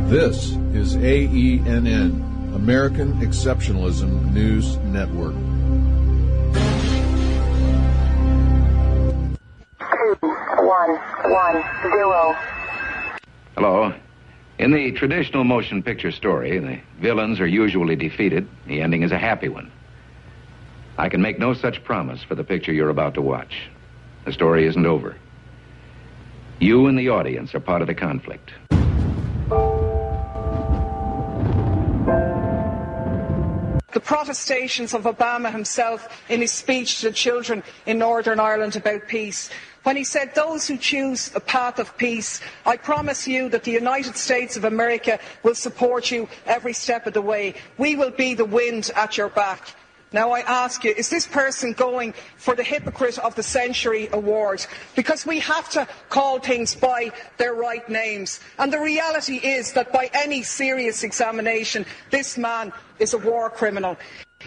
This is AENN, American Exceptionalism News Network. 2110. Hello. In the traditional motion picture story, the villains are usually defeated. The ending is a happy one. I can make no such promise for the picture you're about to watch. The story isn't over. You and the audience are part of the conflict. The protestations of Obama himself in his speech to the children in Northern Ireland about peace, when he said, "Those who choose a path of peace, I promise you that the United States of America will support you every step of the way. We will be the wind at your back." Now I ask you, is this person going for the Hypocrite of the Century award? Because we have to call things by their right names. And the reality is that by any serious examination, this man is a war criminal.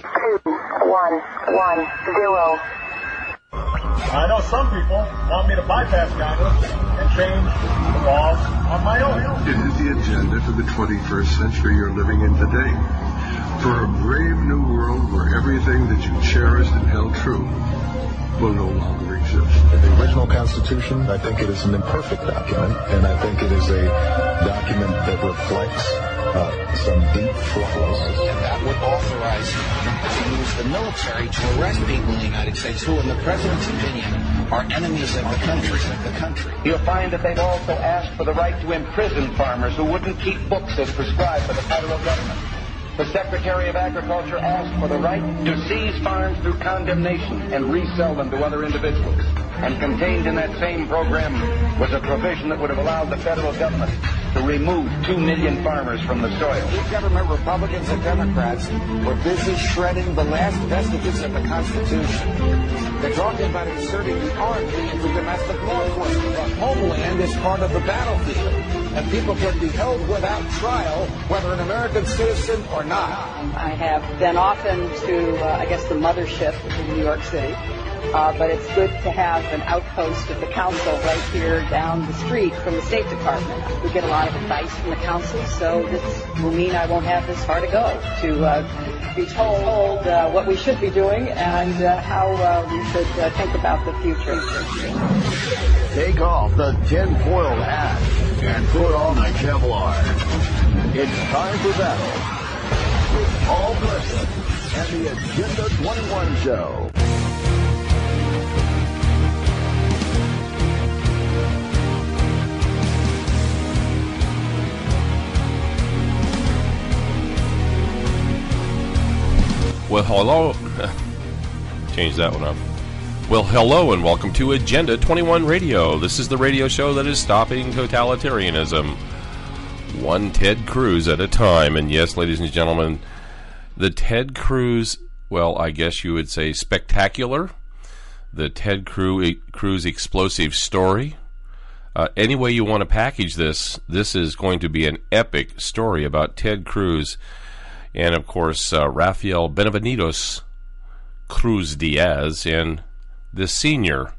2110. I know some people want me to bypass Congress and change the laws on my own. It is the agenda for the 21st century you're living in today. For a brave new world where everything that you cherished and held true will no longer exist. The original Constitution, I think it is an imperfect document, and I think it is a document that reflects some deep flaws. And that would authorize to use the military to arrest people in the United States who, in the President's opinion, are enemies of the country. You'll find that they've also asked for the right to imprison farmers who wouldn't keep books as prescribed by the federal government. The Secretary of Agriculture asked for the right to seize farms through condemnation and resell them to other individuals. And contained in that same program was a provision that would have allowed the federal government to remove 2 million farmers from the soil. Each government, Republicans and Democrats, were busy shredding the last vestiges of the Constitution. They're talking about inserting the Army into domestic law enforcement. The homeland is part of the battlefield, and people can be held without trial, whether an American citizen or not. I have been often to, the mothership in New York City. But it's good to have an outpost of the council right here down the street from the State Department. We get a lot of advice from the council, so this will mean I won't have this far to go to be told what we should be doing and how we should think about the future. Take off the tin-foil hat and put on the Kevlar. It's time for battle with Paul Preston and the Agenda 21 Show. Well, hello. Change that one up. Well, hello and welcome to Agenda 21 Radio. This is the radio show that is stopping totalitarianism, one Ted Cruz at a time. And yes, ladies and gentlemen, the Ted Cruz, well, I guess you would say spectacular, the Ted Cruz explosive story. Any way you want to package this is going to be an epic story about Ted Cruz. And, of course, Rafael Benavides Cruz Diaz and the senior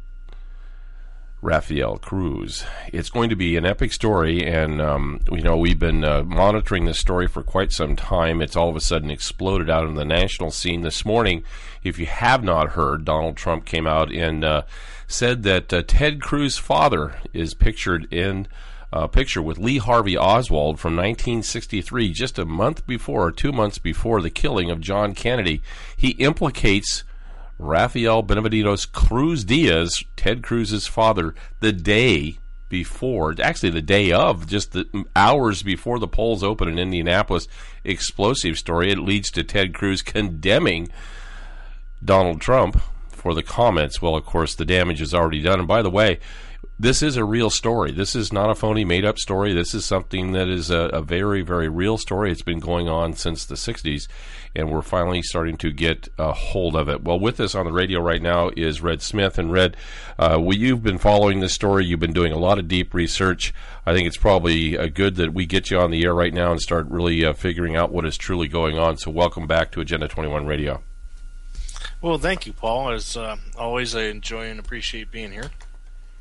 Rafael Cruz. It's going to be an epic story, and, we've been monitoring this story for quite some time. It's all of a sudden exploded out on the national scene this morning. If you have not heard, Donald Trump came out and said that Ted Cruz's father is pictured in picture with Lee Harvey Oswald from 1963, just a month before or 2 months before the killing of John Kennedy. He implicates Rafael Benavides Cruz Diaz, Ted Cruz's father, the day before, actually the day of, just the hours before the polls open in Indianapolis. Explosive story. It leads to Ted Cruz condemning Donald Trump for the comments. Well, of course, the damage is already done. And by the way, this is a real story. This is not a phony, made-up story. This is something that is a very, very real story. It's been going on since the 60s, and we're finally starting to get a hold of it. Well, with us on the radio right now is Red Smith. And Red, you've been following this story. You've been doing a lot of deep research. I think it's probably good that we get you on the air right now and start really figuring out what is truly going on. So welcome back to Agenda 21 Radio. Well, thank you, Paul. As always, I enjoy and appreciate being here.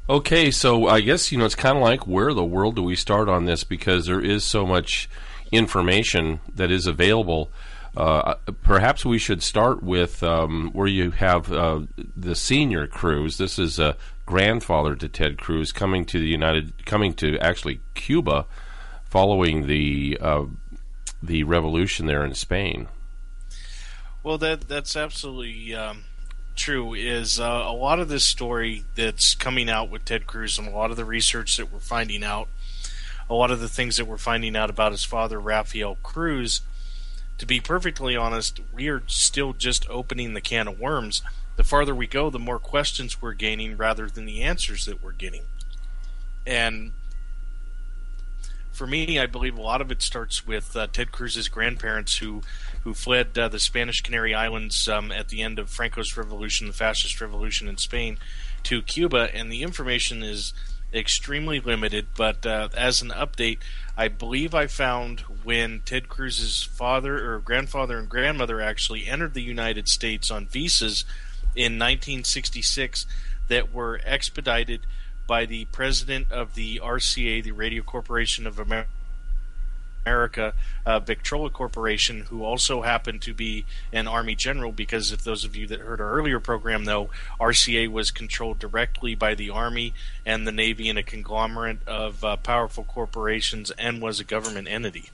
Okay, so I guess, it's kind of like, where the world do we start on this? Because there is so much information that is available. Perhaps we should start with where you have the senior Cruz. This is a grandfather to Ted Cruz coming to actually Cuba following the revolution there in Spain. Well, that's absolutely true. Is a lot of this story that's coming out with Ted Cruz and a lot of the research that we're finding out, a lot of the things that we're finding out about his father, Rafael Cruz, to be perfectly honest, we are still just opening the can of worms. The farther we go, the more questions we're gaining rather than the answers that we're getting. And for me, I believe a lot of it starts with Ted Cruz's grandparents who fled the Spanish Canary Islands at the end of Franco's revolution, the fascist revolution in Spain, to Cuba. And the information is extremely limited, but as an update, I believe I found when Ted Cruz's father or grandfather and grandmother actually entered the United States on visas in 1966 that were expedited by the president of the RCA, the Radio Corporation of America, Victrola Corporation, who also happened to be an Army general, because if those of you that heard our earlier program know, RCA was controlled directly by the Army and the Navy in a conglomerate of powerful corporations and was a government entity.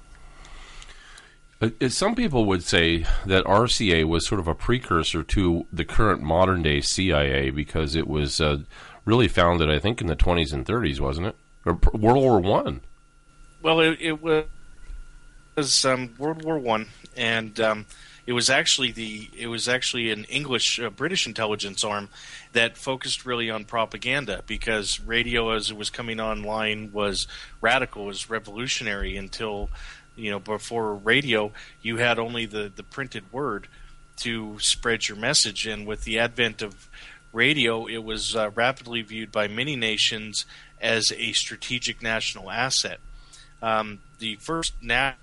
Some people would say that RCA was sort of a precursor to the current modern-day CIA because it was really founded, I think, in the 20s and 30s, wasn't it? Or World War I. Well, it was World War I, and it was actually an English British intelligence arm that focused really on propaganda, because radio, as it was coming online, was radical, was revolutionary. Until before radio, you had only the printed word to spread your message, and with the advent of radio, it was rapidly viewed by many nations as a strategic national asset. The first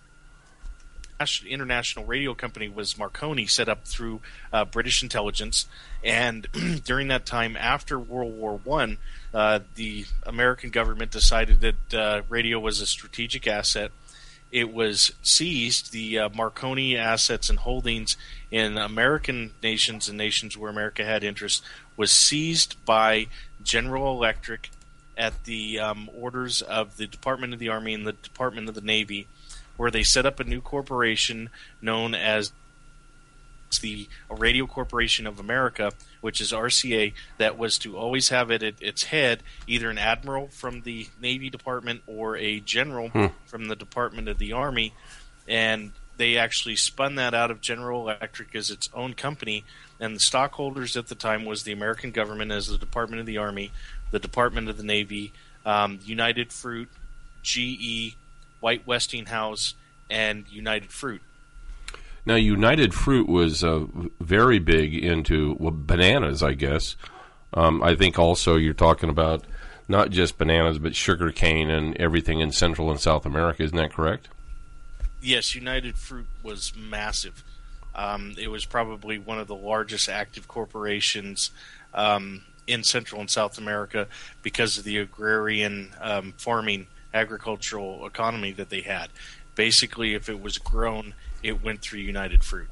international radio company was Marconi, set up through British intelligence, and during that time, after World War I, the American government decided that radio was a strategic asset. It was seized, the Marconi assets and holdings in American nations and nations where America had interest, was seized by General Electric at the orders of the Department of the Army and the Department of the Navy, where they set up a new corporation known as the Radio Corporation of America, which is RCA, that was to always have at its head either an admiral from the Navy Department or a general from the Department of the Army. And they actually spun that out of General Electric as its own company, and the stockholders at the time was the American government as the Department of the Army, the Department of the Navy, United Fruit, GE, White Westinghouse, and United Fruit. Now, United Fruit was very big into bananas, I guess. I think also you're talking about not just bananas, but sugar cane and everything in Central and South America. Isn't that correct? Yes, United Fruit was massive. It was probably one of the largest active corporations in Central and South America because of the agrarian farming agricultural economy that they had. Basically, if it was grown, it went through United Fruit.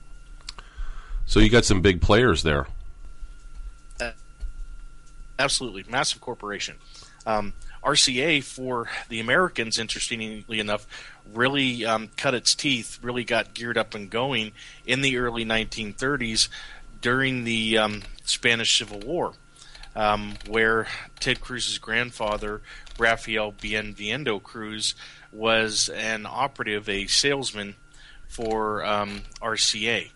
So you got some big players there. Absolutely. Massive corporation. RCA, for the Americans, interestingly enough, really cut its teeth, really got geared up and going in the early 1930s during the Spanish Civil War, where Ted Cruz's grandfather, Rafael Bienvenido Cruz, was an operative, a salesman for RCA.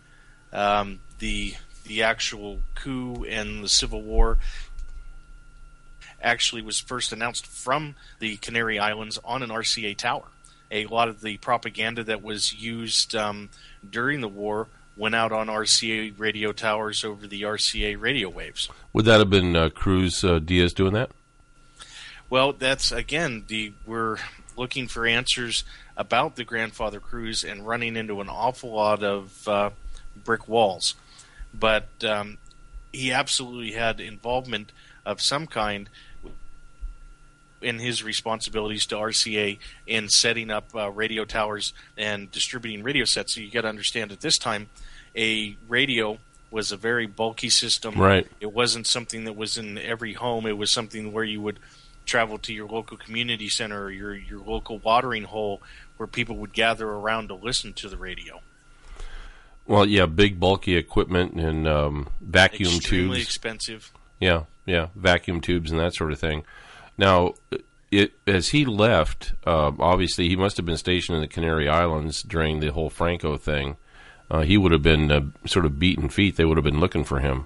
The actual coup and the Civil War actually was first announced from the Canary Islands on an RCA tower. A lot of the propaganda that was used during the war went out on RCA radio towers over the RCA radio waves. Would that have been Cruz Diaz doing that? Well, that's, again, we're looking for answers about the grandfather Cruz and running into an awful lot of brick walls. But he absolutely had involvement of some kind in his responsibilities to RCA in setting up radio towers and distributing radio sets. So you got to understand at this time, a radio was a very bulky system. Right. It wasn't something that was in every home. It was something where you would travel to your local community center or your local watering hole where people would gather around to listen to the radio. Well, yeah, big bulky equipment and vacuum tubes. Extremely expensive. Yeah, vacuum tubes and that sort of thing. Now, as he left, obviously he must have been stationed in the Canary Islands during the whole Franco thing. He would have been sort of beaten feet. They would have been looking for him.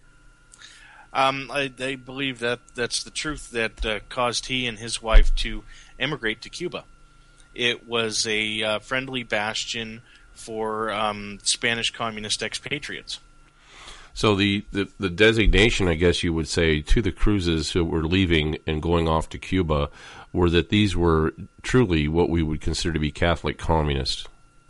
I believe that's the truth that caused he and his wife to emigrate to Cuba. It was a friendly bastion for Spanish communist expatriates. So the designation, I guess you would say, to the Cruzes who were leaving and going off to Cuba were that these were truly what we would consider to be Catholic communists.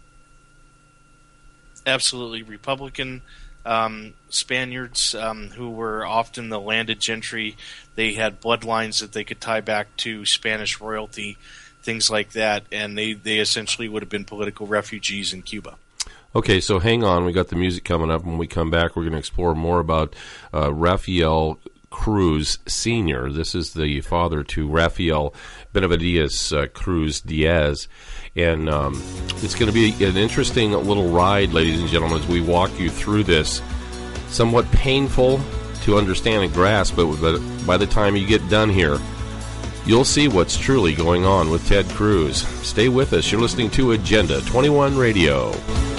Absolutely. Republican Spaniards who were often the landed gentry. They had bloodlines that they could tie back to Spanish royalty, things like that, and they essentially would have been political refugees in Cuba. Okay, so hang on. We got the music coming up. When we come back, we're going to explore more about Rafael Cruz Sr. This is the father to Rafael Benavides Cruz Diaz. And it's going to be an interesting little ride, ladies and gentlemen, as we walk you through this. Somewhat painful to understand and grasp, but by the time you get done here, you'll see what's truly going on with Ted Cruz. Stay with us. You're listening to Agenda 21 Radio.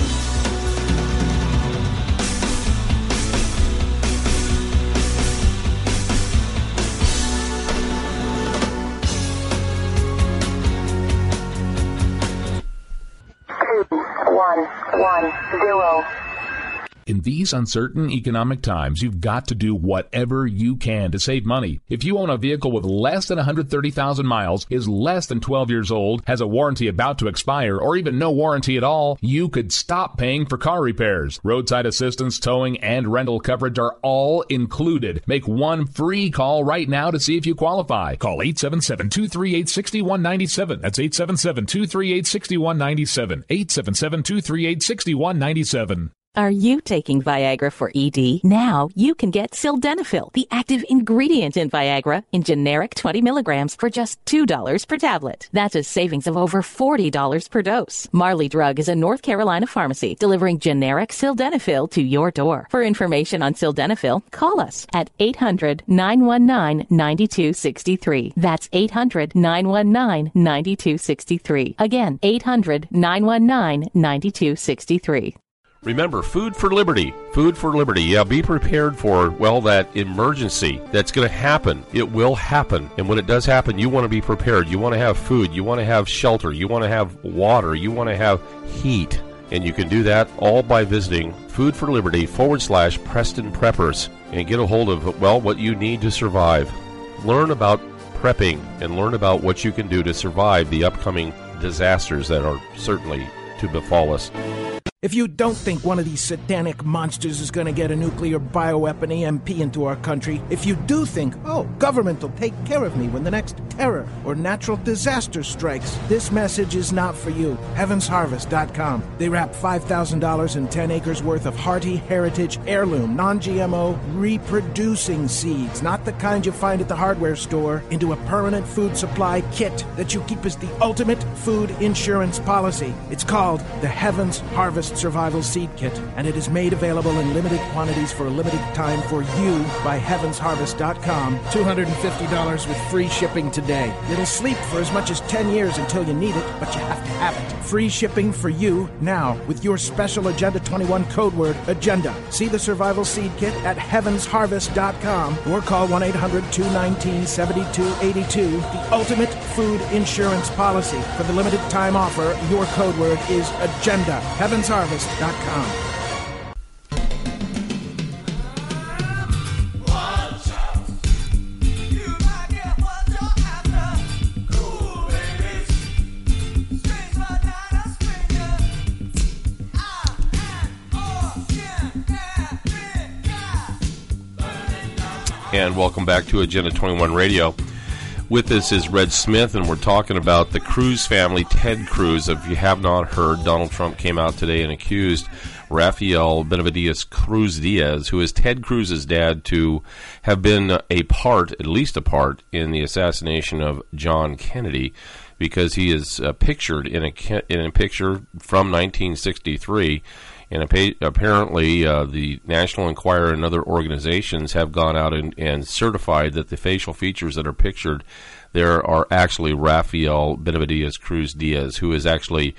In these uncertain economic times, you've got to do whatever you can to save money. If you own a vehicle with less than 130,000 miles, is less than 12 years old, has a warranty about to expire, or even no warranty at all, you could stop paying for car repairs. Roadside assistance, towing, and rental coverage are all included. Make one free call right now to see if you qualify. Call 877-238-6197. That's 877-238-6197. 877-238-6197. Are you taking Viagra for ED? Now you can get Sildenafil, the active ingredient in Viagra, in generic 20 milligrams for just $2 per tablet. That's a savings of over $40 per dose. Marley Drug is a North Carolina pharmacy delivering generic Sildenafil to your door. For information on Sildenafil, call us at 800-919-9263. That's 800-919-9263. Again, 800-919-9263. Remember, Food for Liberty. Food for Liberty. Yeah, be prepared for, well, that emergency that's going to happen. It will happen. And when it does happen, you want to be prepared. You want to have food. You want to have shelter. You want to have water. You want to have heat. And you can do that all by visiting Food for Liberty /Preston Preppers and get a hold of, well, what you need to survive. Learn about prepping and learn about what you can do to survive the upcoming disasters that are certainly to befall us. If you don't think one of these satanic monsters is going to get a nuclear bioweapon EMP into our country, if you do think, oh, government will take care of me when the next terror or natural disaster strikes, this message is not for you. HeavensHarvest.com. They wrap $5,000 in 10 acres worth of hearty heritage heirloom, non-GMO, reproducing seeds, not the kind you find at the hardware store, into a permanent food supply kit that you keep as the ultimate food insurance policy. It's called the Heavens Harvest Survival Seed Kit, and it is made available in limited quantities for a limited time for you by HeavensHarvest.com. $250 with free shipping today. It'll sleep for as much as 10 years until you need it, but you have to have it. Free shipping for you now with your special Agenda 21 code word, Agenda. See the Survival Seed Kit at HeavensHarvest.com or call 1-800-219-7282. The ultimate food insurance policy. For the limited time offer, your code word is Agenda. HeavensHarvest.com. And welcome back to Agenda 21 Radio. With us is Red Smith, and we're talking about the Cruz family, Ted Cruz. If you have not heard, Donald Trump came out today and accused Rafael Benavides Cruz Diaz, who is Ted Cruz's dad, to have been at least a part, in the assassination of John Kennedy, because he is pictured in a picture from 1963. And apparently, the National Enquirer and other organizations have gone out and certified that the facial features that are pictured there are actually Rafael Benavides Cruz Diaz, who is actually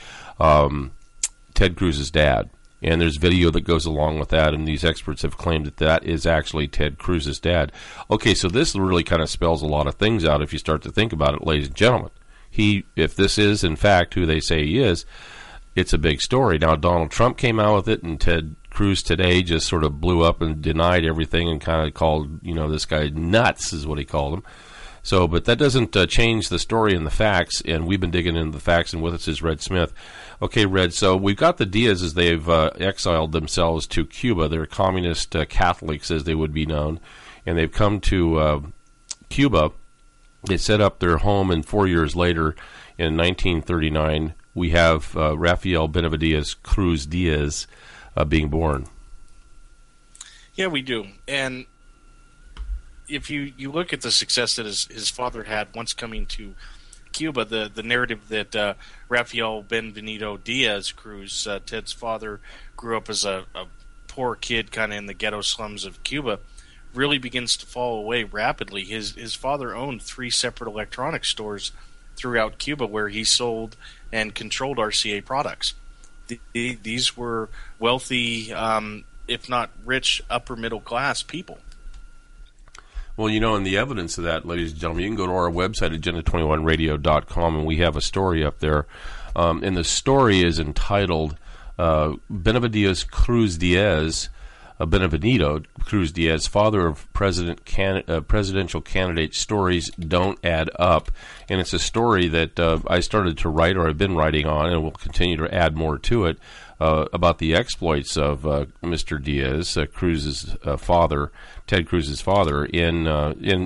Ted Cruz's dad. And there's video that goes along with that, and these experts have claimed that that is actually Ted Cruz's dad. Okay, so this really kind of spells a lot of things out if you start to think about it, ladies and gentlemen. If this is, in fact, who they say he is, it's a big story. Now, Donald Trump came out with it, and Ted Cruz today just sort of blew up and denied everything and kind of called, this guy nuts, is what he called him. So, but that doesn't change the story and the facts, and we've been digging into the facts, and with us is Red Smith. Okay, Red, so we've got the Diaz's. They've exiled themselves to Cuba. They're communist Catholics, as they would be known, and they've come to Cuba. They set up their home, and 4 years later, in 1939, we have Rafael Benavides Cruz Diaz being born. Yeah, we do. And if you look at the success that his father had once coming to Cuba, the narrative that Rafael Benvenido Diaz Cruz, Ted's father, grew up as a poor kid kind of in the ghetto slums of Cuba, really begins to fall away rapidly. His father owned 3 separate electronics stores throughout Cuba where he sold and controlled RCA products. These were wealthy, if not rich, upper middle class people. Well, and the evidence of that, ladies and gentlemen, you can go to our website, agenda21radio.com, and we have a story up there. And the story is entitled Benavides Cruz Diaz, Benvenido Cruz Diaz, father of presidential candidate, stories don't add up. And it's a story that I started to write, or I've been writing on, and will continue to add more to it, about the exploits of Mr. Diaz, Cruz's father, Ted Cruz's father, in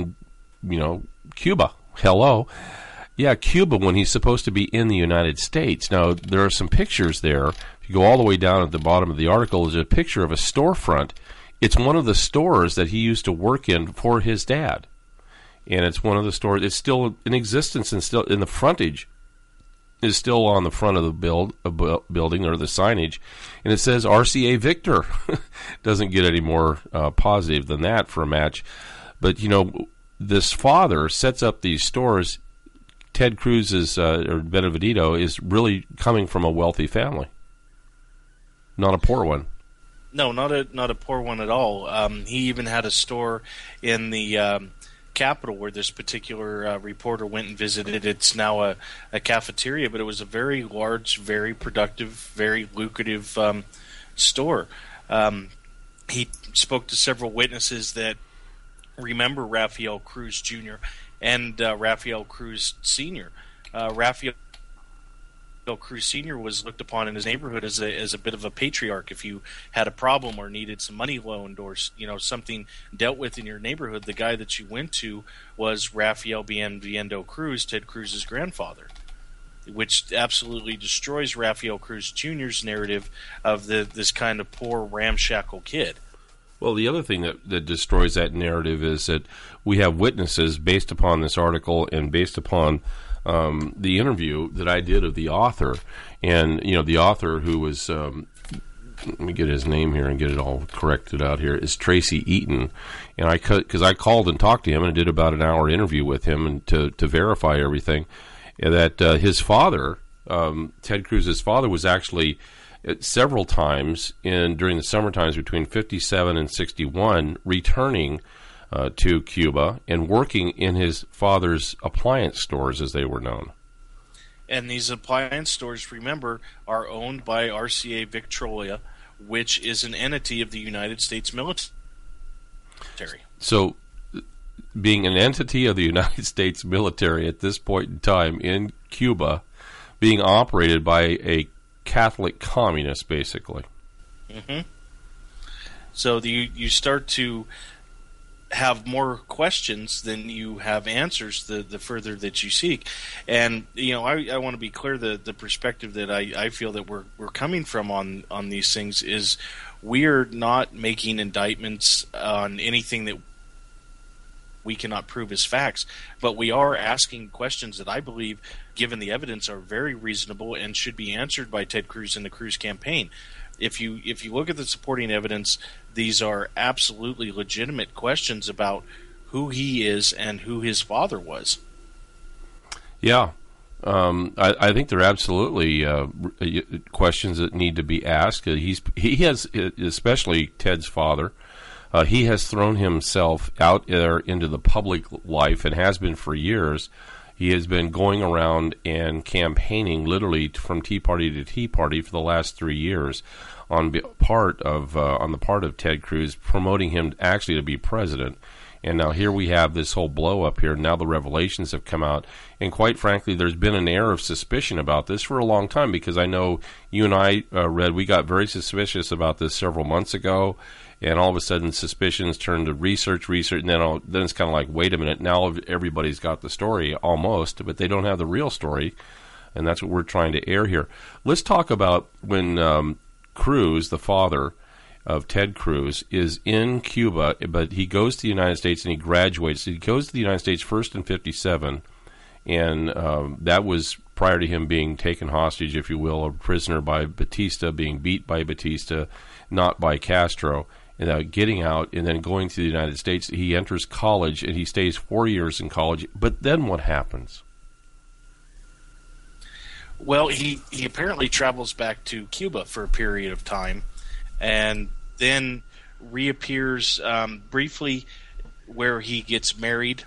Cuba. Hello. Yeah, Cuba, when he's supposed to be in the United States. Now, there are some pictures there. If you go all the way down at the bottom of the article, there's a picture of a storefront. It's one of the stores that he used to work in for his dad. And it's one of the stores. It's still in existence, and still in the frontage is still on the front of the building, or the signage. And it says RCA Victor. Doesn't get any more positive than that for a match. But, this father sets up these stores. Ted Cruz's, or Benvenido, is really coming from a wealthy family, not a poor one. No, not a poor one at all. He even had a store in the Capitol where this particular reporter went and visited. It's now a cafeteria, but it was a very large, very productive, very lucrative store. He spoke to several witnesses that remember Rafael Cruz Jr. and Rafael Cruz Sr. Rafael Cruz Sr. was looked upon in his neighborhood as a bit of a patriarch. If you had a problem or needed some money loaned, or something dealt with in your neighborhood, the guy that you went to was Rafael Benvenido Cruz, Ted Cruz's grandfather, which absolutely destroys Rafael Cruz Jr.'s narrative of this kind of poor, ramshackle kid. Well, the other thing that destroys that narrative is that we have witnesses based upon this article and based upon the interview that I did of the author. And, the author, who was, let me get his name here and get it all corrected out here, is Tracy Eaton. And because I called and talked to him and did about an hour interview with him and to verify everything, that his father, Ted Cruz's father, was actually several times during the summer times between 57 and 61 returning to Cuba and working in his father's appliance stores, as they were known. And these appliance stores, remember, are owned by RCA Victrola, which is an entity of the United States military. So, being an entity of the United States military at this point in time in Cuba, being operated by a Catholic communist, basically. Mm-hmm. So you start to have more questions than you have answers the further that you seek. And I want to be clear, the perspective that I feel that we're coming from on these things is we're not making indictments on anything that we cannot prove as facts, but we are asking questions that I believe, given the evidence, are very reasonable and should be answered by Ted Cruz and the Cruz campaign. If you look at the supporting evidence, these are absolutely legitimate questions about who he is and who his father was. Yeah. I think they're absolutely questions that need to be asked. He has, especially Ted's father, he has thrown himself out there into the public life and has been for years. He has been going around and campaigning literally from Tea Party to Tea Party for the last 3 years on the part of Ted Cruz, promoting him actually to be president. And now here we have this whole blow up here. Now the revelations have come out. And quite frankly, there's been an air of suspicion about this for a long time, because I know you and I, Red, we got very suspicious about this several months ago. And all of a sudden, suspicions turn to research, and then it's kind of like, wait a minute, now everybody's got the story almost, but they don't have the real story, and that's what we're trying to air here. Let's talk about when Cruz, the father of Ted Cruz, is in Cuba, but he goes to the United States and he graduates. He goes to the United States first in 1957, and that was prior to him being taken hostage, if you will, a prisoner by Batista, being beat by Batista, not by Castro. And getting out and then going to the United States, he enters college and he stays 4 years in college. But then what happens? Well, he apparently travels back to Cuba for a period of time, and then reappears briefly where he gets married.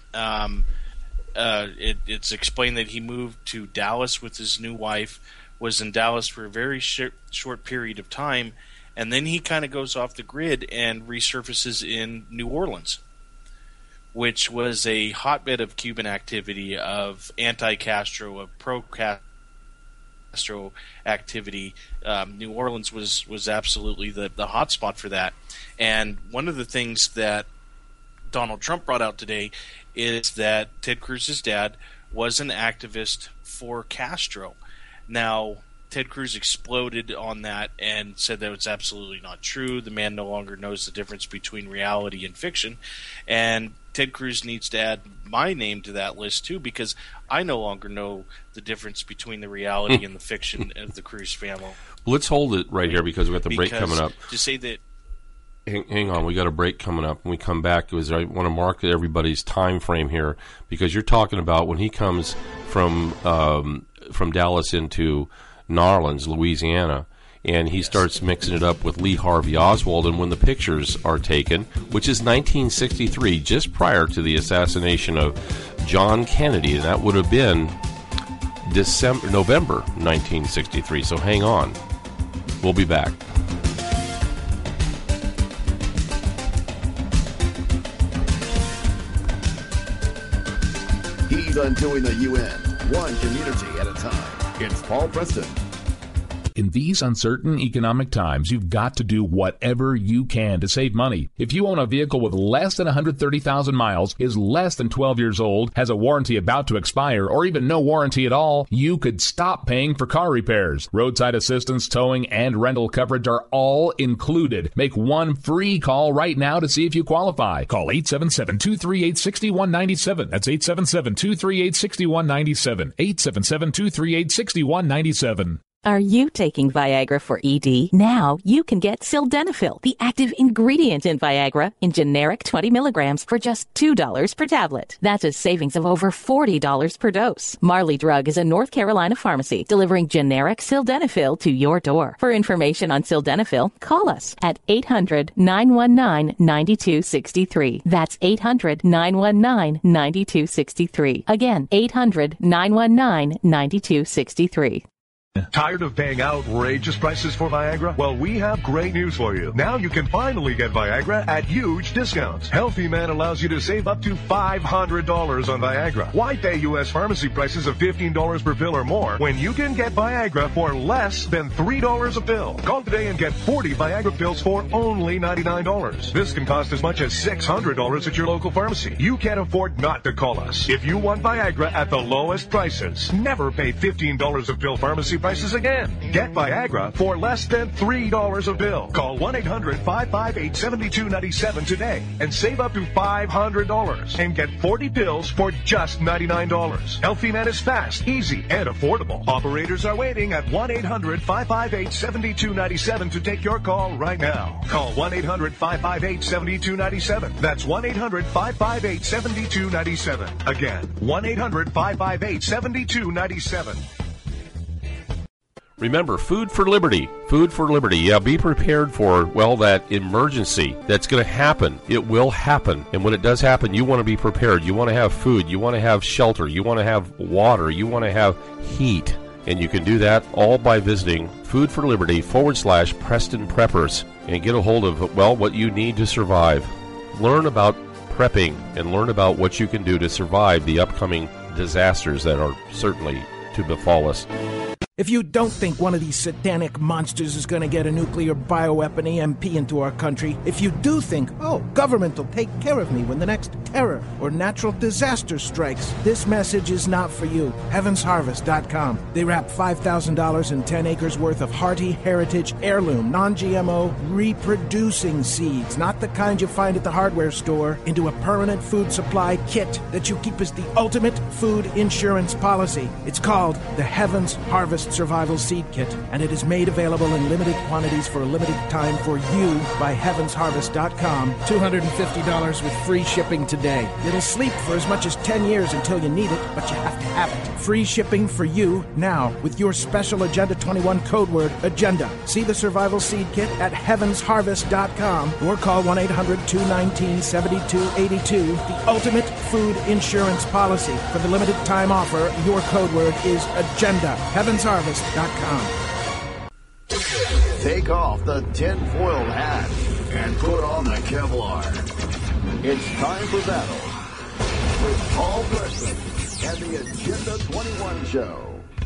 It's explained that he moved to Dallas with his new wife, was in Dallas for a very short period of time, and then he kind of goes off the grid and resurfaces in New Orleans, which was a hotbed of Cuban activity, of anti-Castro, of pro-Castro activity. New Orleans was absolutely the hotspot for that. And one of the things that Donald Trump brought out today is that Ted Cruz's dad was an activist for Castro. Now, Ted Cruz exploded on that and said that it's absolutely not true. The man no longer knows the difference between reality and fiction. And Ted Cruz needs to add my name to that list, too, because I no longer know the difference between the reality and the fiction of the Cruz family. Let's hold it right here because we got the break coming up. To say that... Hang on, we got a break coming up. When we come back, I want to mark everybody's time frame here, because you're talking about when he comes from Dallas into New Orleans, Louisiana, and he starts mixing it up with Lee Harvey Oswald, and when the pictures are taken, which is 1963, just prior to the assassination of John Kennedy, and that would have been November 1963, so hang on. We'll be back. He's undoing the UN, one community at a time. It's Paul Preston. In these uncertain economic times, you've got to do whatever you can to save money. If you own a vehicle with less than 130,000 miles, is less than 12 years old, has a warranty about to expire, or even no warranty at all, you could stop paying for car repairs. Roadside assistance, towing, and rental coverage are all included. Make one free call right now to see if you qualify. Call 877-238-6197. That's 877-238-6197. 877-238-6197. Are you taking Viagra for ED? Now you can get Sildenafil, the active ingredient in Viagra, in generic 20 milligrams for just $2 per tablet. That's a savings of over $40 per dose. Marley Drug is a North Carolina pharmacy delivering generic Sildenafil to your door. For information on Sildenafil, call us at 800-919-9263. That's 800-919-9263. Again, 800-919-9263. Tired of paying outrageous prices for Viagra? Well, we have great news for you. Now you can finally get Viagra at huge discounts. Healthy Man allows you to save up to $500 on Viagra. Why pay U.S. pharmacy prices of $15 per pill or more when you can get Viagra for less than $3 a pill? Call today and get 40 Viagra pills for only $99. This can cost as much as $600 at your local pharmacy. You can't afford not to call us. If you want Viagra at the lowest prices, never pay $15 a pill pharmacy prices again. Get Viagra for less than $3 a pill. Call 1-800-558-7297 today and save up to $500 and get 40 pills for just $99. Healthy Man is fast, easy, and affordable. Operators are waiting at 1-800-558-7297 to take your call right now. Call 1-800-558-7297. That's 1-800-558-7297. Again, 1-800-558-7297. Remember, Food for Liberty. Food for Liberty. Yeah, be prepared for, well, that emergency that's going to happen. It will happen. And when it does happen, you want to be prepared. You want to have food. You want to have shelter. You want to have water. You want to have heat. And you can do that all by visiting Food for Liberty /Preston Preppers and get a hold of, well, what you need to survive. Learn about prepping and learn about what you can do to survive the upcoming disasters that are certainly to befall us. If you don't think one of these satanic monsters is going to get a nuclear bioweapon EMP into our country, if you do think, oh, government will take care of me when the next terror or natural disaster strikes, this message is not for you. HeavensHarvest.com. They wrap $5,000 in 10 acres worth of hearty heritage heirloom, non-GMO, reproducing seeds, not the kind you find at the hardware store, into a permanent food supply kit that you keep as the ultimate food insurance policy. It's called the Heavens Harvest Survival Seed Kit, and it is made available in limited quantities for a limited time for you by HeavensHarvest.com. $250 with free shipping today. It'll sleep for as much as 10 years until you need it, but you have to have it. Free shipping for you now with your special Agenda 21 code word, AGENDA. See the Survival Seed Kit at HeavensHarvest.com or call 1-800-219-7282. The ultimate food insurance policy. For the limited time offer, your code word is AGENDA. HeavensHarvest.com. Take off the tinfoil hat and put on the Kevlar. It's time for battle with Paul Preston and the Agenda 21 Show.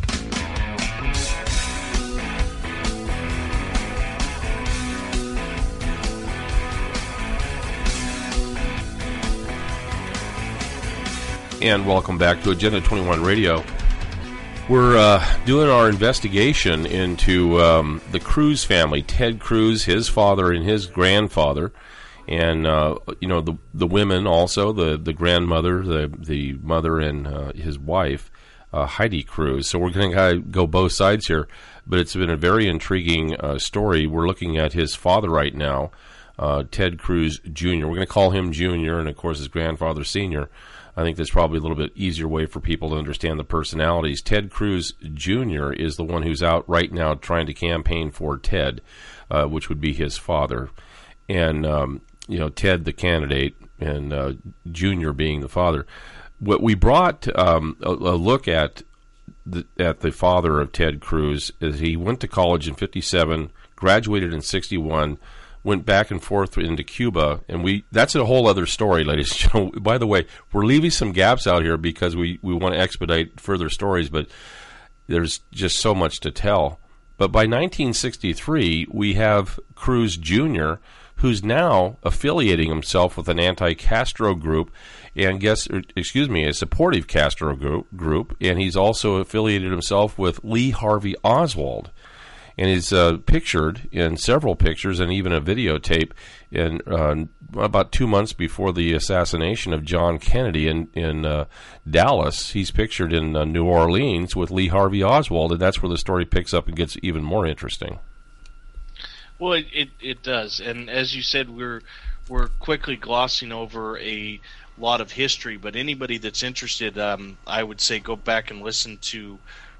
And welcome back to Agenda 21 Radio. We're doing our investigation into the Cruz family, Ted Cruz, his father and his grandfather, and the women also, the grandmother, the mother and his wife, Heidi Cruz. So we're going to go both sides here, but it's been a very intriguing story. We're looking at his father right now, Ted Cruz Jr. We're going to call him Jr., and of course his grandfather Sr. I think that's probably a little bit easier way for people to understand the personalities. Ted Cruz Jr. is the one who's out right now trying to campaign for Ted, which would be his father. And, Ted the candidate and Jr. being the father. What we brought a look at the father of Ted Cruz is he went to college in 57, graduated in 61, went back and forth into Cuba, and that's a whole other story, ladies and gentlemen. By the way, we're leaving some gaps out here because we want to expedite further stories, but there's just so much to tell. But by 1963, we have Cruz Jr., who's now affiliating himself with an anti-Castro group, and a supportive Castro group, and he's also affiliated himself with Lee Harvey Oswald. And he's pictured in several pictures and even a videotape in about 2 months before the assassination of John Kennedy in Dallas. He's pictured in New Orleans with Lee Harvey Oswald, and that's where the story picks up and gets even more interesting. Well, it does, and as you said, we're quickly glossing over a lot of history. But anybody that's interested, I would say go back and listen to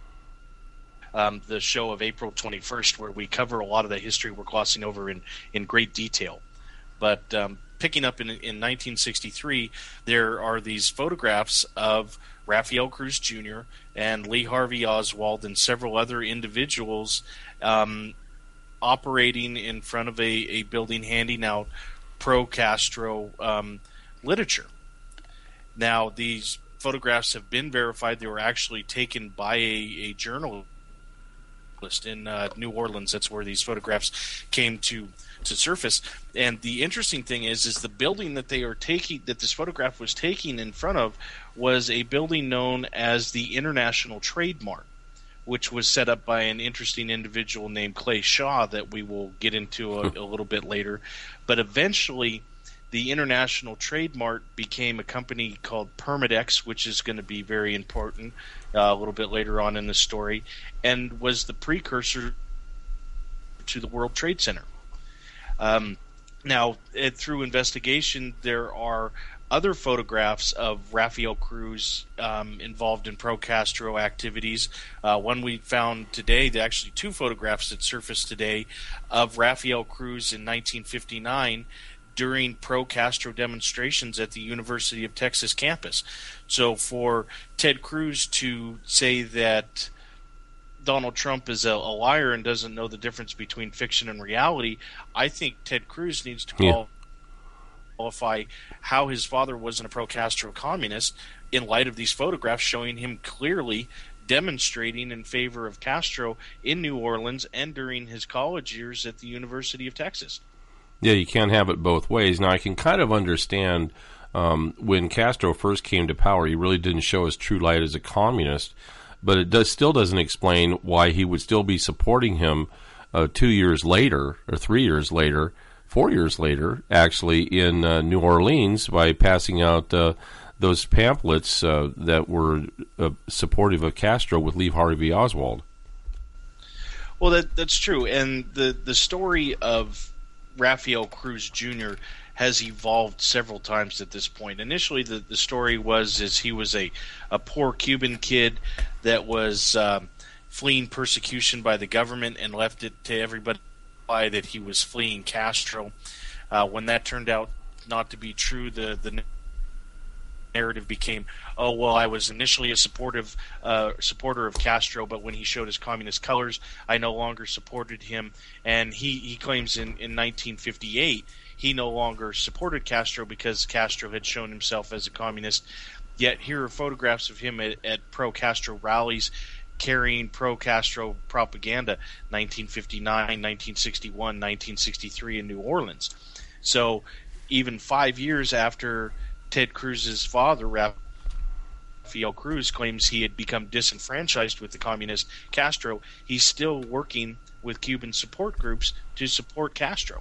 the show of April 21st, where we cover a lot of the history we're glossing over in great detail. But picking up in 1963, there are these photographs of Rafael Cruz Jr. and Lee Harvey Oswald and several other individuals operating in front of a building handing out pro-Castro literature. Now, these photographs have been verified. They were actually taken by a journalist in New Orleans. That's where these photographs came to surface. And the interesting thing is the building that they are taking, that this photograph was taken in front of, was a building known as the International Trade Mart, which was set up by an interesting individual named Clay Shaw that we will get into a little bit later. But eventually, the International Trade Mart became a company called Permidex, which is going to be very important a little bit later on in the story, and was the precursor to the World Trade Center. Now, through investigation, there are other photographs of Rafael Cruz involved in pro-Castro activities. One we found today, actually two photographs that surfaced today, of Rafael Cruz in 1959 during pro-Castro demonstrations at the University of Texas campus. So for Ted Cruz to say that Donald Trump is a liar and doesn't know the difference between fiction and reality, I think Ted Cruz needs to qualify how his father wasn't a pro-Castro communist in light of these photographs showing him clearly demonstrating in favor of Castro in New Orleans and during his college years at the University of Texas. Yeah, you can't have it both ways. Now, I can kind of understand when Castro first came to power, he really didn't show his true light as a communist, but it still doesn't explain why he would still be supporting him 2 years later, or 3 years later, 4 years later, actually, in New Orleans by passing out those pamphlets that were supportive of Castro with Lee Harvey Oswald. Well, that's true, and the story of Rafael Cruz Jr. has evolved several times at this point. Initially, the story was he was a poor Cuban kid that was fleeing persecution by the government and left it to everybody that he was fleeing Castro. When that turned out not to be true, the narrative became, oh, well, I was initially a supporter of Castro, but when he showed his communist colors, I no longer supported him. And he claims in 1958 he no longer supported Castro because Castro had shown himself as a communist. Yet here are photographs of him at pro-Castro rallies carrying pro-Castro propaganda, 1959, 1961, 1963 in New Orleans. So even 5 years after Ted Cruz's father, Rafael Cruz, claims he had become disenfranchised with the communist Castro, he's still working with Cuban support groups to support Castro.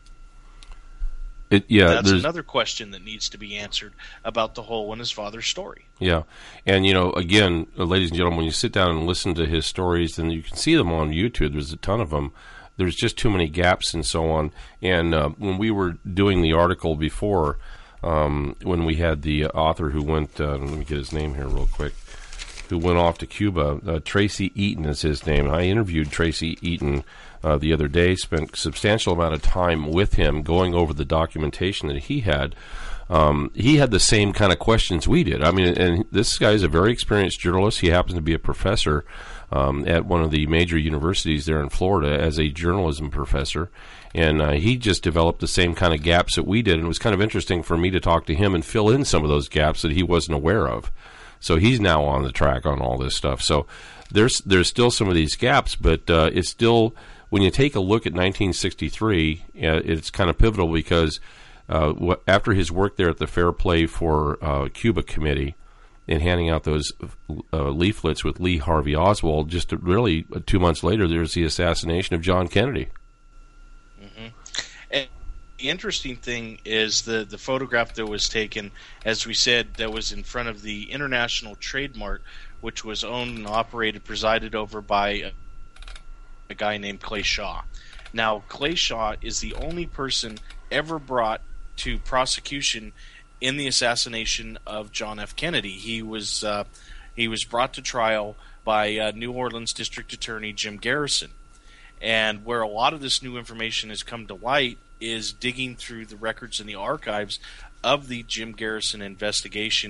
That's another question that needs to be answered about the hole in his father's story. Yeah, and again, ladies and gentlemen, when you sit down and listen to his stories, and you can see them on YouTube, there's a ton of them. There's just too many gaps and so on. And when we were doing the article before, when we had the author who went, let me get his name here real quick, who went off to Cuba, Tracy Eaton is his name. I interviewed Tracy Eaton the other day, spent a substantial amount of time with him going over the documentation that he had. He had the same kind of questions we did. I mean, and this guy is a very experienced journalist. He happens to be a professor at one of the major universities there in Florida as a journalism professor. And he just developed the same kind of gaps that we did. And it was kind of interesting for me to talk to him and fill in some of those gaps that he wasn't aware of. So he's now on the track on all this stuff. So there's still some of these gaps, but it's still, when you take a look at 1963, it's kind of pivotal because after his work there at the Fair Play for Cuba Committee and handing out those leaflets with Lee Harvey Oswald, just really 2 months later, there's the assassination of John Kennedy. Mm-hmm. And the interesting thing is the photograph that was taken, as we said, that was in front of the International Trade Mart, which was owned and operated, presided over by a guy named Clay Shaw. Now, Clay Shaw is the only person ever brought to prosecution in the assassination of John F. Kennedy. He was brought to trial by New Orleans District Attorney Jim Garrison. And where a lot of this new information has come to light is digging through the records and the archives of the Jim Garrison investigation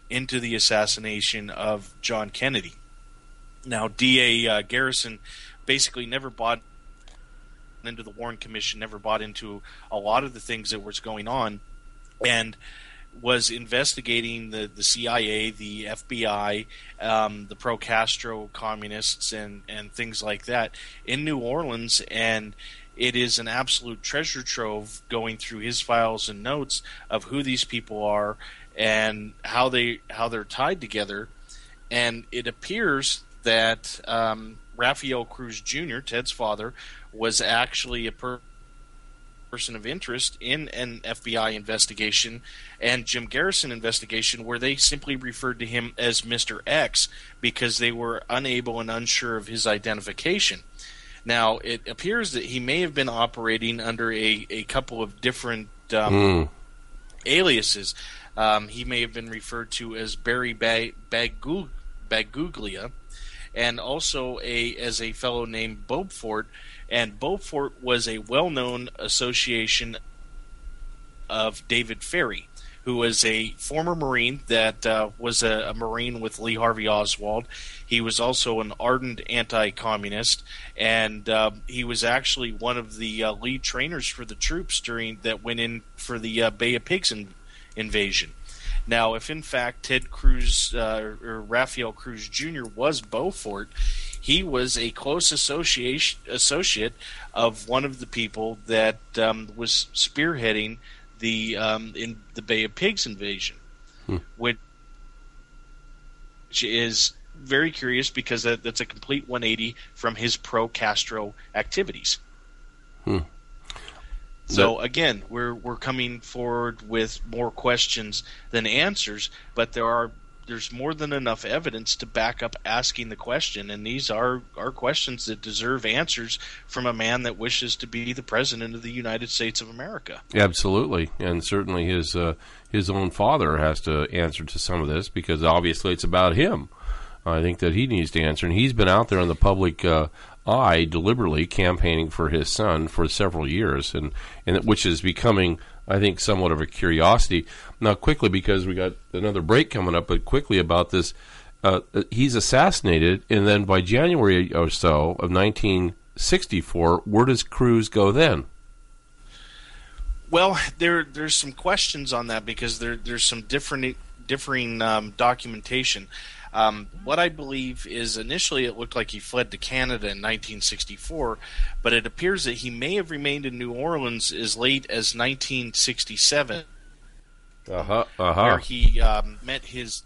into the assassination of John Kennedy. Now, D.A. Garrison basically never bought into the Warren Commission, never bought into a lot of the things that was going on, and was investigating the CIA, the FBI, the pro-Castro communists, and things like that in New Orleans. And it is an absolute treasure trove going through his files and notes of who these people are and how they're tied together. And it appears that Rafael Cruz Jr., Ted's father, was actually a person of interest in an FBI investigation and Jim Garrison investigation, where they simply referred to him as Mr. X because they were unable and unsure of his identification. Now, it appears that he may have been operating under a couple of different aliases. He may have been referred to as Barry Baguglia, and also as a fellow named Beaufort. And Beaufort was a well-known association of David Ferry, who was a former Marine that was a Marine with Lee Harvey Oswald. He was also an ardent anti-communist, and he was actually one of the lead trainers for the troops that went in for the Bay of Pigs invasion. Now, if in fact Ted Cruz or Rafael Cruz Jr. was Beaufort, he was a close associate of one of the people that was spearheading in the Bay of Pigs invasion, which is very curious because that's a complete 180 from his pro-Castro activities. So again, we're coming forward with more questions than answers, but there's more than enough evidence to back up asking the question, and these are questions that deserve answers from a man that wishes to be the president of the United States of America. Absolutely, and certainly his own father has to answer to some of this because obviously it's about him. I think that he needs to answer, and he's been out there in the public eye deliberately campaigning for his son for several years, and which is becoming, I think, somewhat of a curiosity. Now, quickly, because we got another break coming up, but quickly about this, he's assassinated, and then by January or so of 1964, where does Cruz go then? Well, there's some questions on that because there's some differing documentation. What I believe is initially it looked like he fled to Canada in 1964, but it appears that he may have remained in New Orleans as late as 1967, where he met his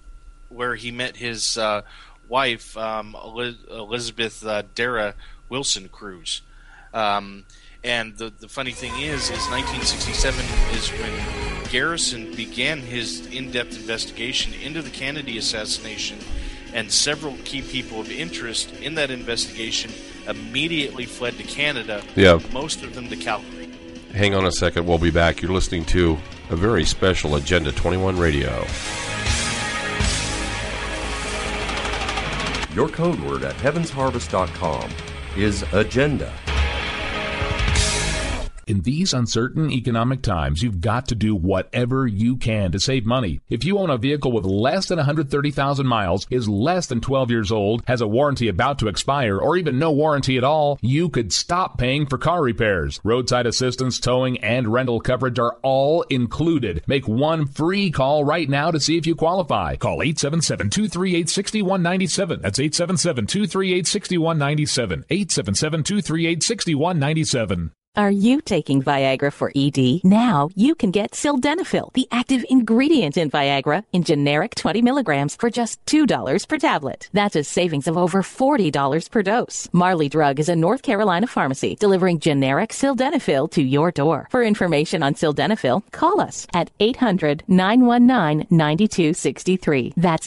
wife Elizabeth Dara Wilson Cruz. And the funny thing is 1967 is when Garrison began his in-depth investigation into the Kennedy assassination, and several key people of interest in that investigation immediately fled to Canada, most of them to Calgary. Hang on a second, we'll be back. You're listening to a very special Agenda 21 Radio. Your code word at heavensharvest.com is agenda. In these uncertain economic times, you've got to do whatever you can to save money. If you own a vehicle with less than 130,000 miles, is less than 12 years old, has a warranty about to expire, or even no warranty at all, you could stop paying for car repairs. Roadside assistance, towing, and rental coverage are all included. Make one free call right now to see if you qualify. Call 877-238-6197. That's 877-238-6197. 877-238-6197. Are you taking Viagra for ED? Now you can get Sildenafil, the active ingredient in Viagra, in generic 20 milligrams for just $2 per tablet. That's a savings of over $40 per dose. Marley Drug is a North Carolina pharmacy delivering generic Sildenafil to your door. For information on Sildenafil, call us at 800-919-9263. That's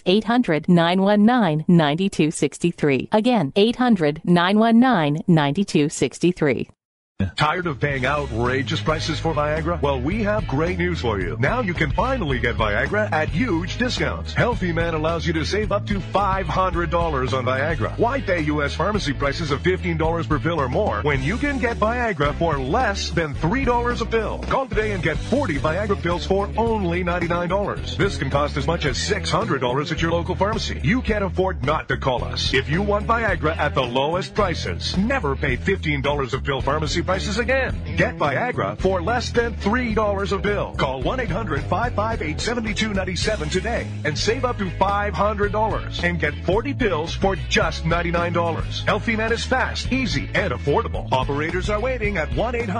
800-919-9263. Again, 800-919-9263. Tired of paying outrageous prices for Viagra? Well, we have great news for you. Now you can finally get Viagra at huge discounts. Healthy Man allows you to save up to $500 on Viagra. Why pay U.S. pharmacy prices of $15 per pill or more when you can get Viagra for less than $3 a pill? Call today and get 40 Viagra pills for only $99. This can cost as much as $600 at your local pharmacy. You can't afford not to call us. If you want Viagra at the lowest prices, never pay $15 a pill pharmacy prices again. Get Viagra for less than $3 a pill. Call 1-800-558-7297 today and save up to $500 and get 40 pills for just $99. Healthy Man is fast, easy, and affordable. Operators are waiting at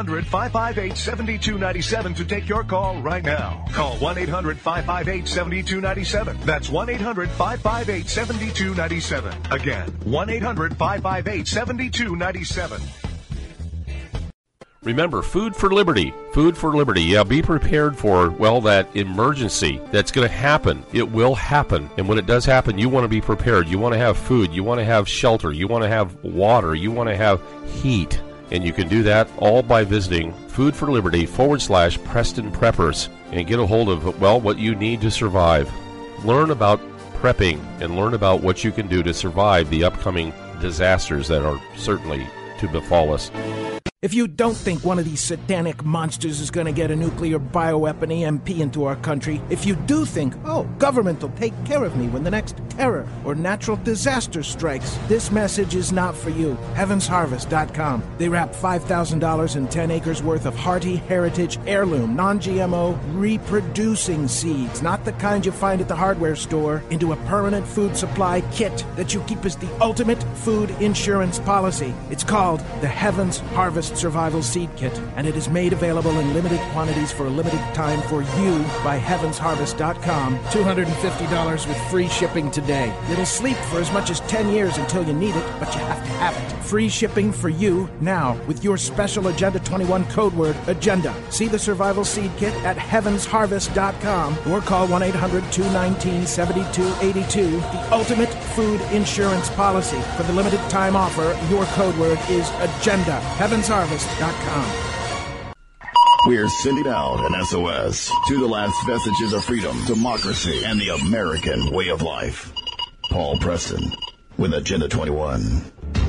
1-800-558-7297 to take your call right now. Call 1-800-558-7297. That's 1-800-558-7297. Again, 1-800-558-7297. Remember, Food for Liberty. Food for Liberty. Yeah, be prepared for, well, that emergency that's going to happen. It will happen. And when it does happen, you want to be prepared. You want to have food. You want to have shelter. You want to have water. You want to have heat. And you can do that all by visiting Food for Liberty /Preston Preppers and get a hold of, well, what you need to survive. Learn about prepping and learn about what you can do to survive the upcoming disasters that are certainly to befall us. If you don't think one of these satanic monsters is going to get a nuclear bioweapon EMP into our country, if you do think, oh, government will take care of me when the next terror or natural disaster strikes, this message is not for you. HeavensHarvest.com. They wrap $5,000 in 10 acres worth of hearty heritage heirloom, non-GMO, reproducing seeds, not the kind you find at the hardware store, into a permanent food supply kit that you keep as the ultimate food insurance policy. It's called the Heavens Harvest Survival Seed Kit, and it is made available in limited quantities for a limited time for you by HeavensHarvest.com. $250 with free shipping today. It'll sleep for as much as 10 years until you need it, but you have to have it. Free shipping for you now with your special Agenda 21 code word, AGENDA. See the Survival Seed Kit at HeavensHarvest.com or call 1-800-219-7282. The ultimate food insurance policy. For the limited time offer, your code word is AGENDA. HeavensHarvest.com. We're sending out an SOS to the last vestiges of freedom, democracy, and the American way of life. Paul Preston with Agenda 21.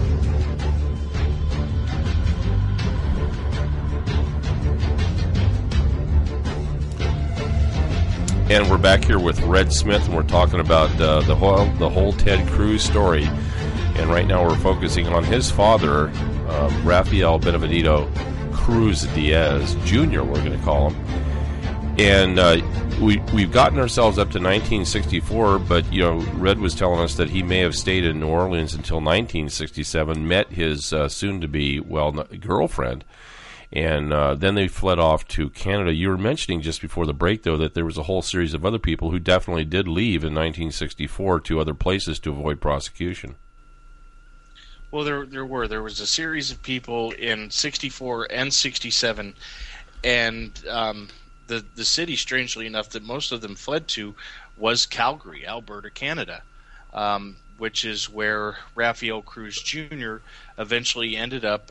And we're back here with Red Smith, and we're talking about the whole Ted Cruz story. And right now we're focusing on his father, Rafael Beneviento Cruz Diaz Jr., we're going to call him. And we've gotten ourselves up to 1964, but, you know, Red was telling us that he may have stayed in New Orleans until 1967, met his soon-to-be, girlfriend, and then they fled off to Canada. You were mentioning just before the break, though, that there was a whole series of other people who definitely did leave in 1964 to other places to avoid prosecution. Well, there was a series of people in 64 and 67, and the city, strangely enough, that most of them fled to was Calgary, Alberta, Canada, which is where Rafael Cruz Jr. eventually ended up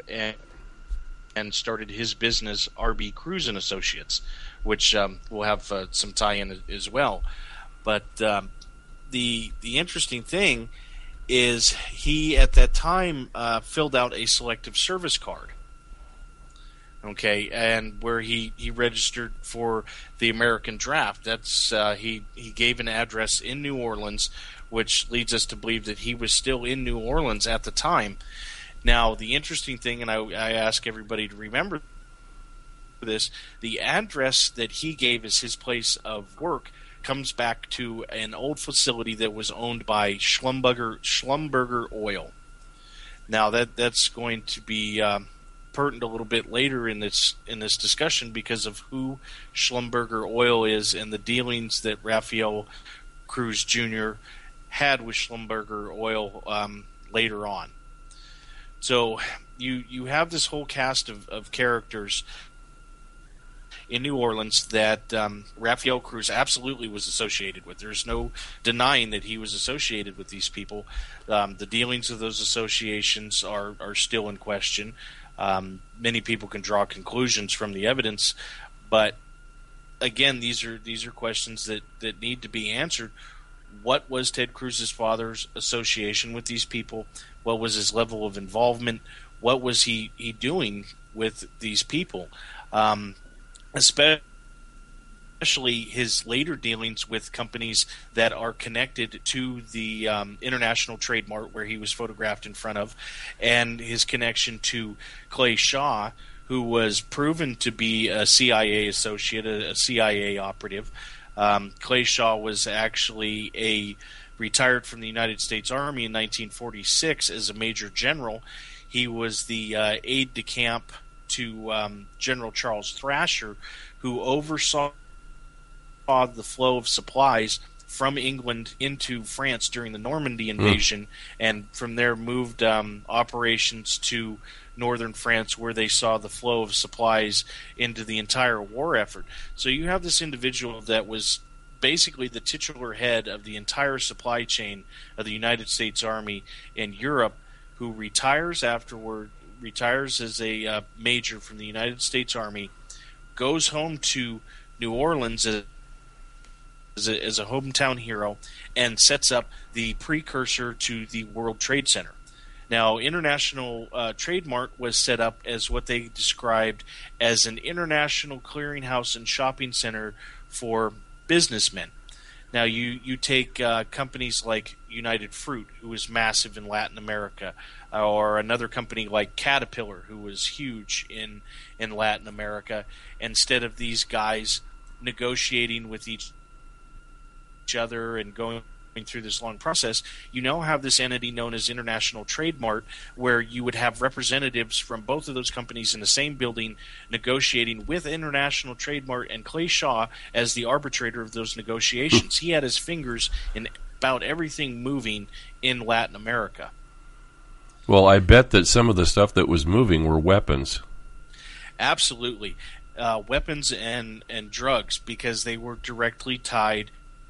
and started his business, RB Cruz and Associates, which will have some tie-in as well. But the interesting thing is he, at that time, filled out a selective service card. Okay, and where he registered for the American Draft. That's he gave an address in New Orleans, which leads us to believe that he was still in New Orleans at the time. Now, the interesting thing, and I ask everybody to remember this, the address that he gave as his place of work comes back to an old facility that was owned by Schlumberger Oil. Now that's going to be pertinent a little bit later in this discussion because of who Schlumberger Oil is and the dealings that Rafael Cruz Jr. had with Schlumberger Oil later on. So you have this whole cast of characters in New Orleans that Rafael Cruz absolutely was associated with. There's no denying that he was associated with these people. The dealings of those associations are still in question. Many people can draw conclusions from the evidence, but again, these are questions that need to be answered. What was Ted Cruz's father's association with these people? What was his level of involvement? What was he doing with these people? Especially his later dealings with companies that are connected to the International Trade Mart, where he was photographed in front of, and his connection to Clay Shaw, who was proven to be a CIA associate, a CIA operative. Clay Shaw was actually retired from the United States Army in 1946 as a major general. He was the aide-de-camp to General Charles Thrasher, who oversaw the flow of supplies from England into France during the Normandy invasion, and from there moved operations to northern France, where they saw the flow of supplies into the entire war effort. So you have this individual that was basically the titular head of the entire supply chain of the United States Army in Europe, who retires as a major from the United States Army, goes home to New Orleans as a hometown hero, and sets up the precursor to the World Trade Center. Now, International Trade Mart was set up as what they described as an international clearinghouse and shopping center for businessmen. Now, you take companies like United Fruit, who was massive in Latin America, or another company like Caterpillar, who was huge in Latin America. Instead of these guys negotiating with each other and going through this long process, you now have this entity known as International Trade Mart, where you would have representatives from both of those companies in the same building negotiating with International Trade Mart, and Clay Shaw as the arbitrator of those negotiations. He had his fingers in about everything moving in Latin America. Well, I bet that some of the stuff that was moving were weapons. Absolutely. Weapons and drugs, because they were directly tied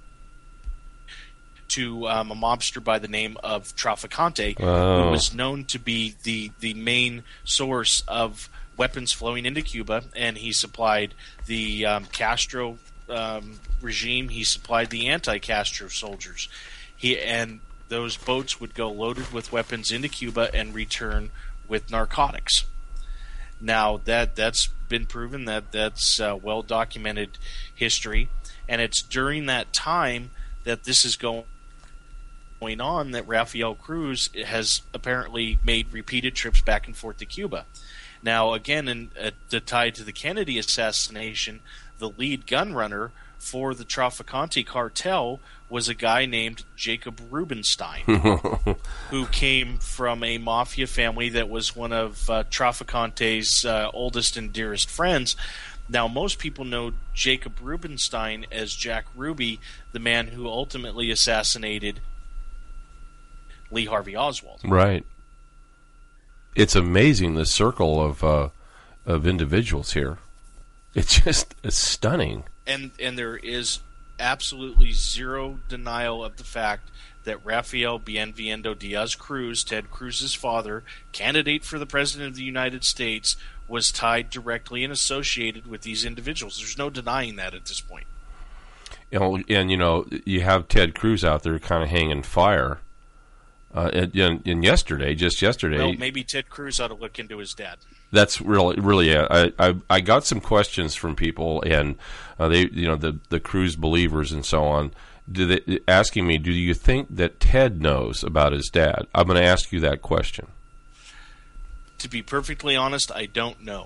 to a mobster by the name of Trafficante, who was known to be the main source of weapons flowing into Cuba, and he supplied the Castro regime. He supplied the anti-Castro soldiers. And those boats would go loaded with weapons into Cuba and return with narcotics. Now, that's been proven, that's well-documented history, and it's during that time that this is going on that Rafael Cruz has apparently made repeated trips back and forth to Cuba. Now, again, tied to the Kennedy assassination, the lead gunrunner for the Trafficante cartel was a guy named Jacob Rubinstein, who came from a mafia family that was one of Trafficante's oldest and dearest friends. Now, most people know Jacob Rubinstein as Jack Ruby, the man who ultimately assassinated Lee Harvey Oswald. Right. It's amazing, the circle of individuals here. It's just stunning. And there is absolutely zero denial of the fact that Rafael Bienvenido Diaz Cruz, Ted Cruz's father, candidate for the President of the United States, was tied directly and associated with these individuals. There's no denying that at this point. And you have Ted Cruz out there kind of hanging fire. And yesterday, well, maybe Ted Cruz ought to look into his dad. That's really. I got some questions from people, and they, the Cruz believers and so on, asking me, do you think that Ted knows about his dad? I'm going to ask you that question. To be perfectly honest, I don't know.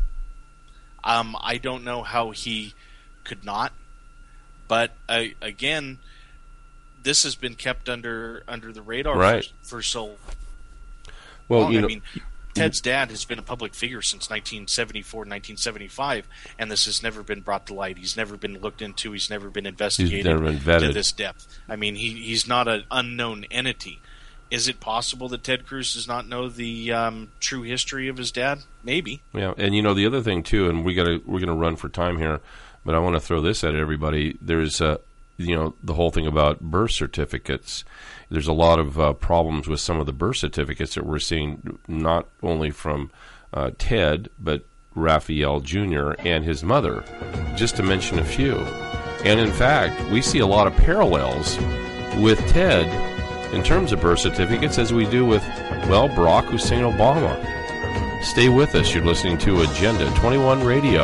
I don't know how he could not, but again, this has been kept under the radar for so long. Well, Ted's dad has been a public figure since 1974, 1975, and this has never been brought to light. He's never been looked into. He's never been investigated. He's never been vetted to this depth. I mean, he's not an unknown entity. Is it possible that Ted Cruz does not know the true history of his dad? Maybe. Yeah, and the other thing too, and we're gonna run for time here, but I want to throw this at everybody. There's the whole thing about birth certificates. There's a lot of problems with some of the birth certificates that we're seeing, not only from Ted, but Raphael Jr. and his mother, just to mention a few. And in fact, we see a lot of parallels with Ted in terms of birth certificates as we do with, well, Barack Hussein Obama. Stay with us. You're listening to Agenda 21 Radio.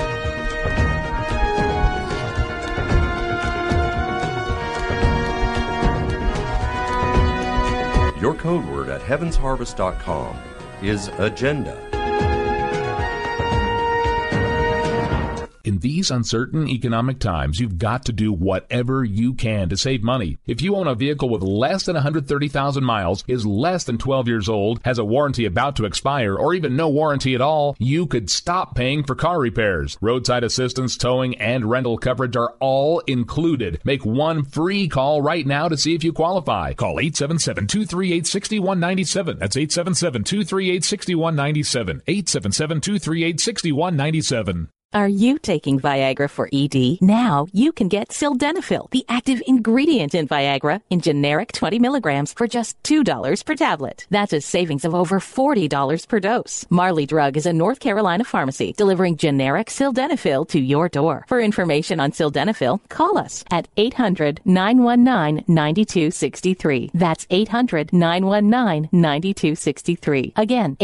Your code word at heavensharvest.com is agenda. In these uncertain economic times, you've got to do whatever you can to save money. If you own a vehicle with less than 130,000 miles, is less than 12 years old, has a warranty about to expire, or even no warranty at all, you could stop paying for car repairs. Roadside assistance, towing, and rental coverage are all included. Make one free call right now to see if you qualify. Call 877-238-6197. That's 877-238-6197. 877-238-6197. Are you taking Viagra for ED? Now you can get Sildenafil, the active ingredient in Viagra, in generic 20 milligrams for just $2 per tablet. That's a savings of over $40 per dose. Marley Drug is a North Carolina pharmacy delivering generic Sildenafil to your door. For information on Sildenafil, call us at 800-919-9263. That's 800-919-9263. Again,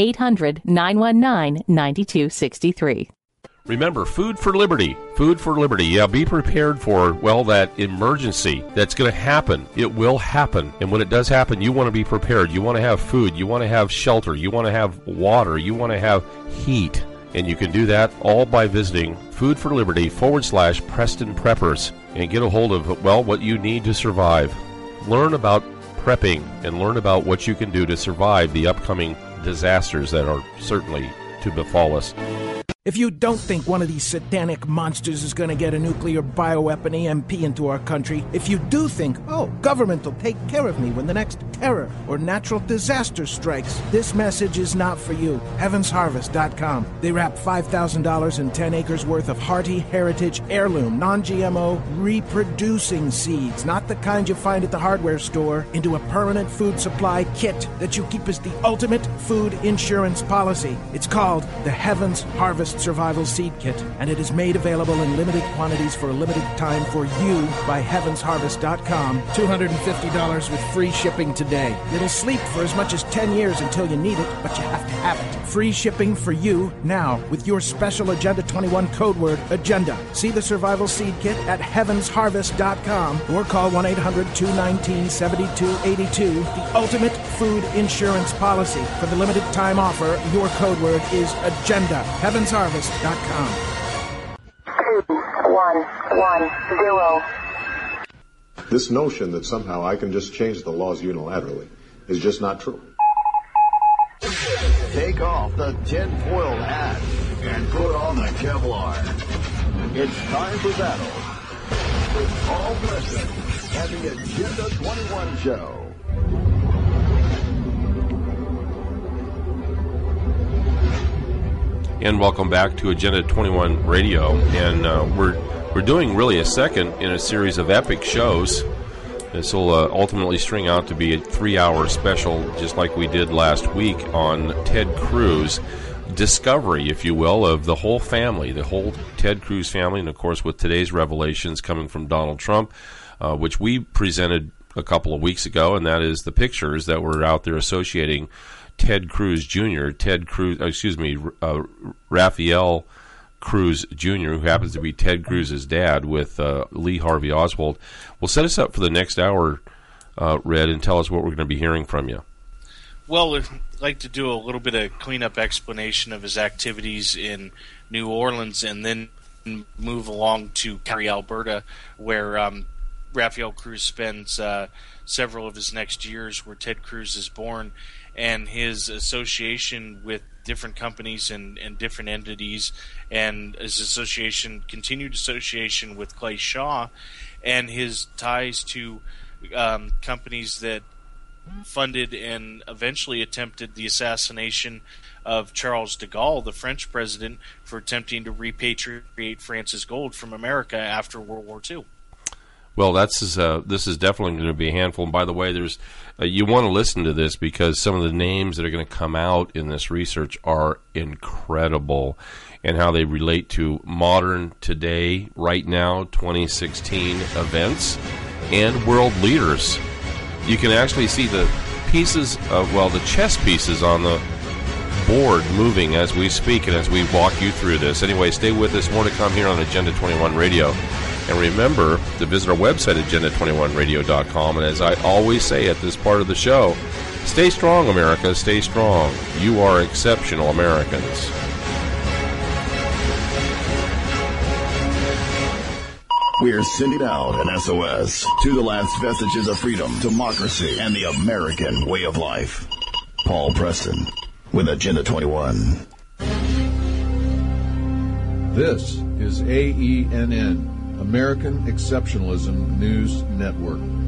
800-919-9263. Remember, Food for Liberty. Food for Liberty. Yeah, be prepared for, well, that emergency that's going to happen. It will happen. And when it does happen, you want to be prepared. You want to have food. You want to have shelter. You want to have water. You want to have heat. And you can do that all by visiting Food for Liberty /Preston Preppers and get a hold of, well, what you need to survive. Learn about prepping and learn about what you can do to survive the upcoming disasters that are certainly to befall us. If you don't think one of these satanic monsters is going to get a nuclear bioweapon EMP into our country, if you do think, oh, government will take care of me when the next terror or natural disaster strikes, this message is not for you. HeavensHarvest.com. They wrap $5,000 in 10 acres worth of hearty heritage heirloom, non-GMO, reproducing seeds, not the kind you find at the hardware store, into a permanent food supply kit that you keep as the ultimate food insurance policy. It's called the Heavens Harvest Survival Seed Kit, and it is made available in limited quantities for a limited time for you by HeavensHarvest.com. $250 with free shipping today. It'll sleep for as much as 10 years until you need it, but you have to have it. Free shipping for you now with your special Agenda 21 code word, Agenda. See the Survival Seed Kit at HeavensHarvest.com or call 1-800-219-7282. The ultimate food insurance policy. For the limited time offer, your code word is Agenda. HeavensHarvest.com. 2110. This notion that somehow I can just change the laws unilaterally is just not true. Take off the tinfoil hat and put on the Kevlar. It's time for battle with Paul Preston and the Agenda 21 show. And welcome back to Agenda 21 Radio. And we're doing really a second in a series of epic shows. This will ultimately string out to be a 3-hour special, just like we did last week on Ted Cruz. Discovery, if you will, of the whole family, the whole Ted Cruz family. And, of course, with today's revelations coming from Donald Trump, which we presented a couple of weeks ago, and that is the pictures that were out there associating Ted Cruz Jr., Raphael Cruz Jr., who happens to be Ted Cruz's dad, with Lee Harvey Oswald. Will set us up for the next hour, Red, and tell us what we're going to be hearing from you. Well, I'd like to do a little bit of cleanup explanation of his activities in New Orleans and then move along to Calgary, Alberta, where Raphael Cruz spends several of his next years, where Ted Cruz is born, and his association with different companies and different entities, and his continued association with Clay Shaw, and his ties to companies that funded and eventually attempted the assassination of Charles de Gaulle, the French president, for attempting to repatriate France's gold from America after World War II. Well, this is definitely going to be a handful. And by the way, there's you want to listen to this because some of the names that are going to come out in this research are incredible, and how they relate to modern today, right now, 2016 events and world leaders. You can actually see the pieces of, the chess pieces on the board moving as we speak and as we walk you through this. Anyway, stay with us. More to come here on Agenda 21 Radio. And remember to visit our website, agenda21radio.com. And as I always say at this part of the show, stay strong, America. Stay strong. You are exceptional Americans. We're sending out an SOS to the last vestiges of freedom, democracy, and the American way of life. Paul Preston with Agenda 21. This is AENN, American Exceptionalism News Network.